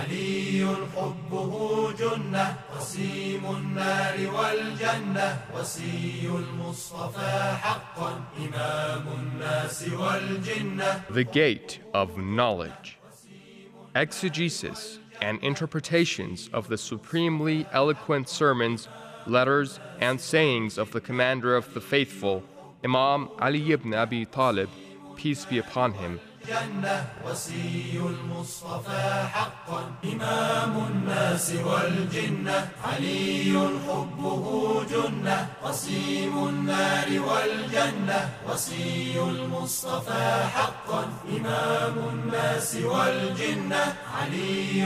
علي حبه جنة قسيم النار والجنة وصي المصطفى حقا إمام الناس والجنة. The Gate of Knowledge. Exegesis and interpretations of the supremely eloquent sermons, letters, and sayings of the Commander of the Faithful, Imam Ali ibn Abi Talib, peace be upon him. جنة وصي المصطفى حقا إمام الناس والجنة علي حبه جنة قسيم النار والجنة وصي المصطفى حقا إمام الناس والجنة علي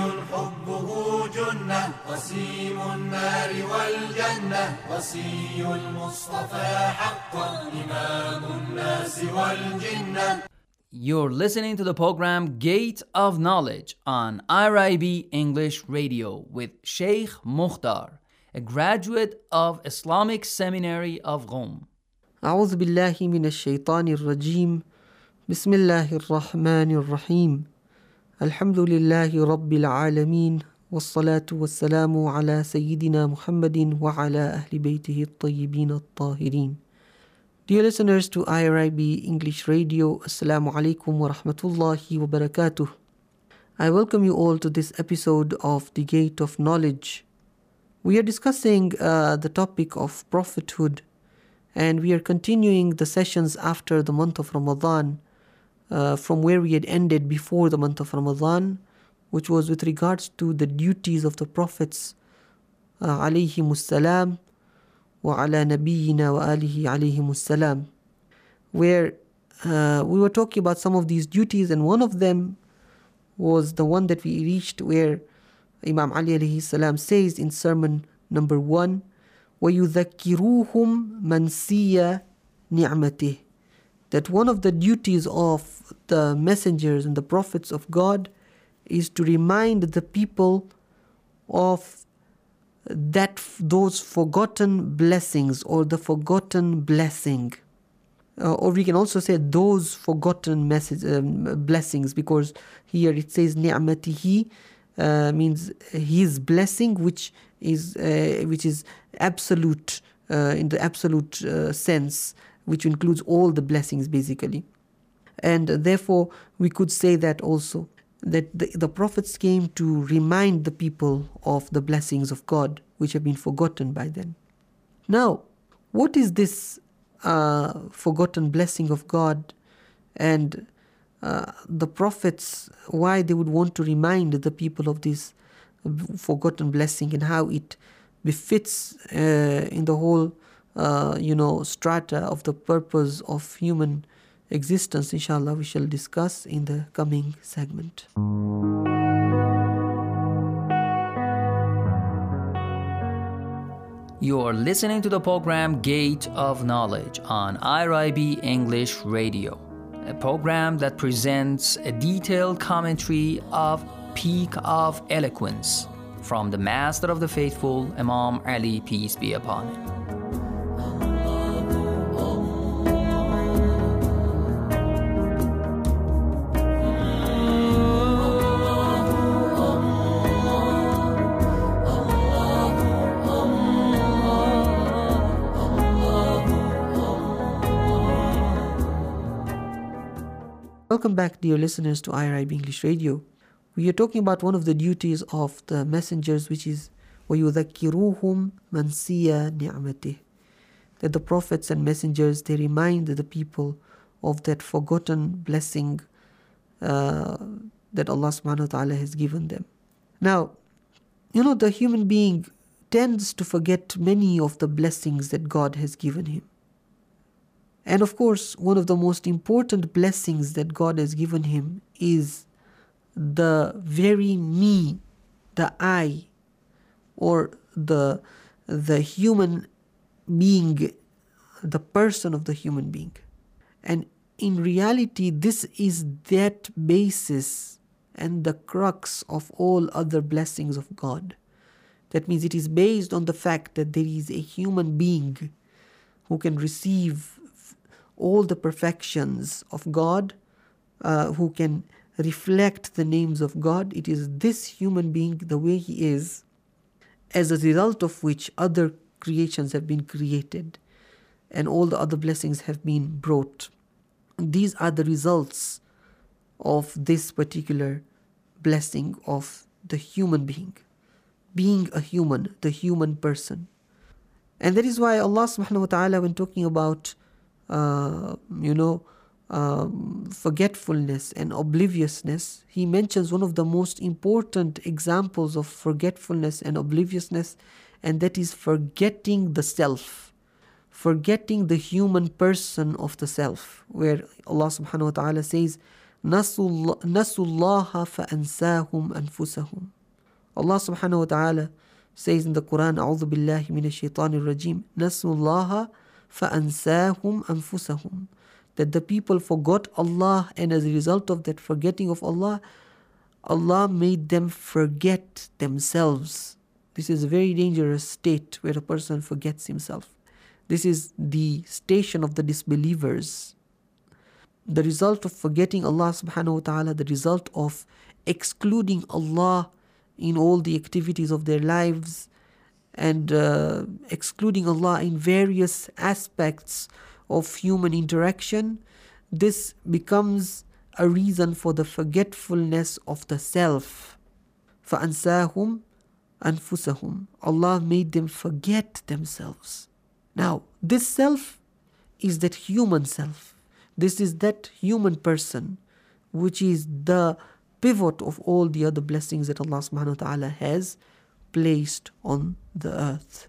حبه جنة قسيم النار والجنة وصي المصطفى حقا إمام الناس والجنة. You're listening to the program Gate of Knowledge on IRIB English Radio with Sheikh Mukhtar, a graduate of Islamic Seminary of Qom. أعوذ بالله من الشيطان الرجيم بسم الله الرحمن الرحيم الحمد لله رب العالمين والصلاة والسلام على سيدنا محمد وعلى أهل بيته الطيبين الطاهرين. Dear listeners to IRIB English Radio, Assalamu alaikum wa rahmatullahi wa barakatuh. I welcome you all to this episode of The Gate of Knowledge. We are discussing the topic of prophethood, and we are continuing the sessions after the month of Ramadan from where we had ended before the month of Ramadan, which was with regards to the duties of the prophets alayhimus salam وَعَلَى نَبِيِّنَا وَآلِهِ عَلَيْهِمُ السَّلَامِ, where we were talking about some of these duties, and one of them was the one that we reached where Imam Ali alayhi salam says in sermon number 1, وَيُذَكِّرُوهُمْ مَنْسِيَ نِعْمَتِهِ, that one of the duties of the messengers and the prophets of God is to remind the people of those forgotten blessings, or the forgotten blessing, or we can also say those forgotten blessings, because here it says ni'matihi, means his blessing, which is absolute, in the absolute sense, which includes all the blessings basically. And therefore we could say that also, that the prophets came to remind the people of the blessings of God which have been forgotten by them. Now, what is this forgotten blessing of God, and the prophets, why they would want to remind the people of this forgotten blessing, and how it befits in the whole strata of the purpose of human existence? Inshallah, we shall discuss in the coming segment. You are listening to the program Gate of Knowledge on IRIB English Radio, a program that presents a detailed commentary of Peak of Eloquence from the Master of the Faithful, Imam Ali, peace be upon him. Welcome back, dear listeners, to IRIB English Radio. We are talking about one of the duties of the messengers, which is وَيُذَكِّرُوهُمْ مَنْسِيَ نِعْمَتِهِ, that the prophets and messengers, they remind the people of that forgotten blessing that Allah subhanahu wa ta'ala has given them. Now, the human being tends to forget many of the blessings that God has given him. And of course, one of the most important blessings that God has given him is the very me, the I, or the human being, the person of the human being. And in reality, this is that basis and the crux of all other blessings of God. That means it is based on the fact that there is a human being who can receive all the perfections of God, who can reflect the names of God. It is this human being, the way he is, as a result of which other creations have been created and all the other blessings have been brought. These are the results of this particular blessing of the human being a human, the human person. And that is why Allah subhanahu wa ta'ala, when talking about forgetfulness and obliviousness, he mentions one of the most important examples of forgetfulness and obliviousness, and that is forgetting the self, forgetting the human person of the self, where Allah subhanahu wa ta'ala says, نَسُوا اللَّهَ فَأَنْسَاهُمْ أَنفُسَهُمْ. Allah subhanahu wa ta'ala says in the Quran, أعوذ بالله من الشيطان الرجيم, نَسُوا اللَّهَ فَأَنْسَاهُمْ أَنفُسَهُمْ. That the people forgot Allah, and as a result of that forgetting of Allah, Allah made them forget themselves. This is a very dangerous state where a person forgets himself. This is the station of the disbelievers. The result of forgetting Allah subhanahu wa ta'ala, the result of excluding Allah in all the activities of their lives, and excluding Allah in various aspects of human interaction, this becomes a reason for the forgetfulness of the self. فَأَنْسَاهُمْ أَنفُسَهُمْ. Allah made them forget themselves. Now, this self is that human self. This is that human person, which is the pivot of all the other blessings that Allah subhanahu wa ta'ala has placed on the earth.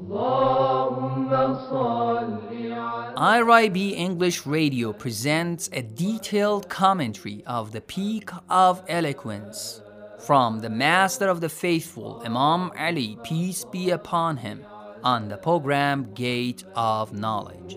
IRIB English Radio presents a detailed commentary of the Peak of Eloquence from the Master of the Faithful, Imam Ali, peace be upon him, on the program Gate of Knowledge.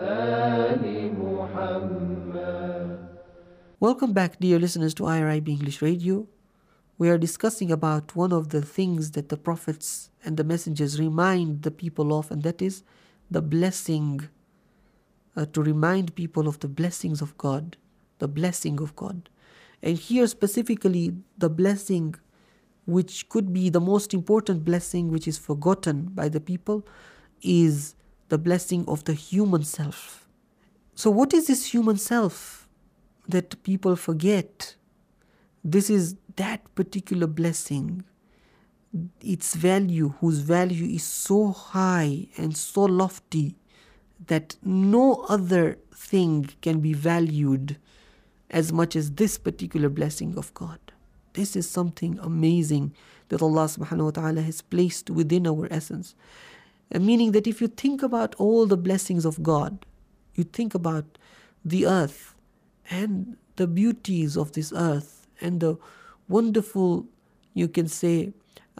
Welcome back, dear listeners, to IRIB English Radio. We are discussing about one of the things that the prophets and the messengers remind the people of, and that is the blessing, to remind people of the blessings of God, the blessing of God. And here specifically, the blessing which could be the most important blessing, which is forgotten by the people, is the blessing of the human self. So what is this human self that people forget? This is that particular blessing, its value, whose value is so high and so lofty that no other thing can be valued as much as this particular blessing of God. This is something amazing that Allah subhanahu wa ta'ala has placed within our essence. Meaning that if you think about all the blessings of God, you think about the earth and the beauties of this earth and the wonderful, you can say,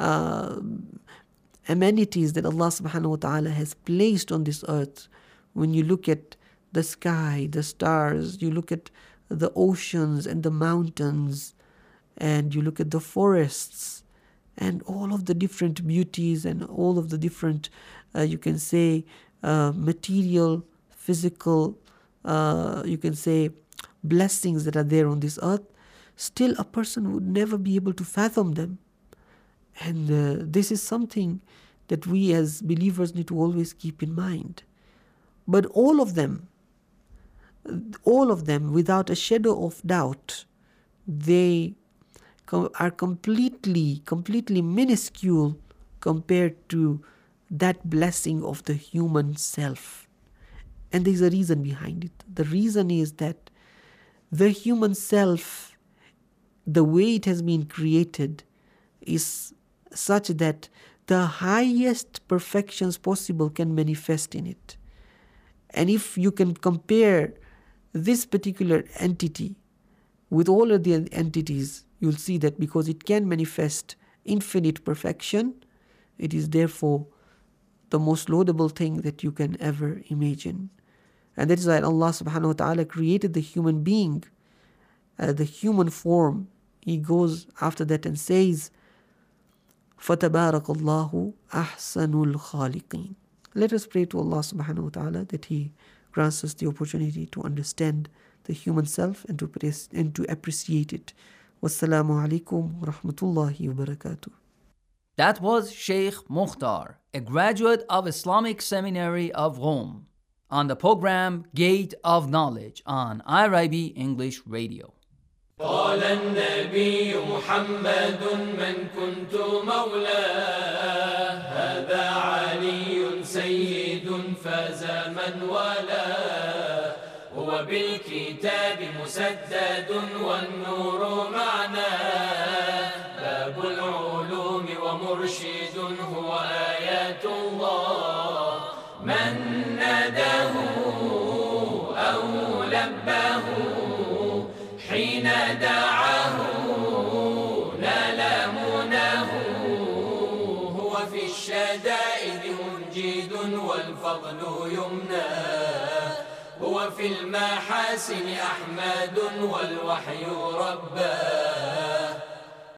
amenities that Allah subhanahu wa ta'ala has placed on this earth. When you look at the sky, the stars, you look at the oceans and the mountains, and you look at the forests and all of the different beauties and all of the different, you can say, material, physical, you can say, blessings that are there on this earth, still a person would never be able to fathom them. And this is something that we as believers need to always keep in mind. But all of them, without a shadow of doubt, they are completely minuscule compared to that blessing of the human self. And there's a reason behind it. The reason is that the human self, the way it has been created, is such that the highest perfections possible can manifest in it. And if you can compare this particular entity with all of the entities, you'll see that because it can manifest infinite perfection, it is therefore the most laudable thing that you can ever imagine. And that is why Allah subhanahu wa ta'ala created the human being, the human form. He goes after that and says, فَتَبَارَكَ اللَّهُ أَحْسَنُ الْخَالِقِينَ. Let us pray to Allah subhanahu wa ta'ala that He grants us the opportunity to understand the the human self and to appreciate it. Wassalamu alaikum wa rahmatullahi wa barakatuh. That was Sheikh Mukhtar, a graduate of Islamic Seminary of Rome, on the program Gate of Knowledge on IRIB English Radio. قال النبي محمد من كنت مولاه هذا علي سيد فاز من والاه هو بالكتاب مسدد والنور معناه باب العلوم ومرشد هو آيات الله من ناداه أو لباه حين دعاه نال مناه هو في الشدائد منجد والفضل يمناه هو في المحاسن أحمد والوحي رباه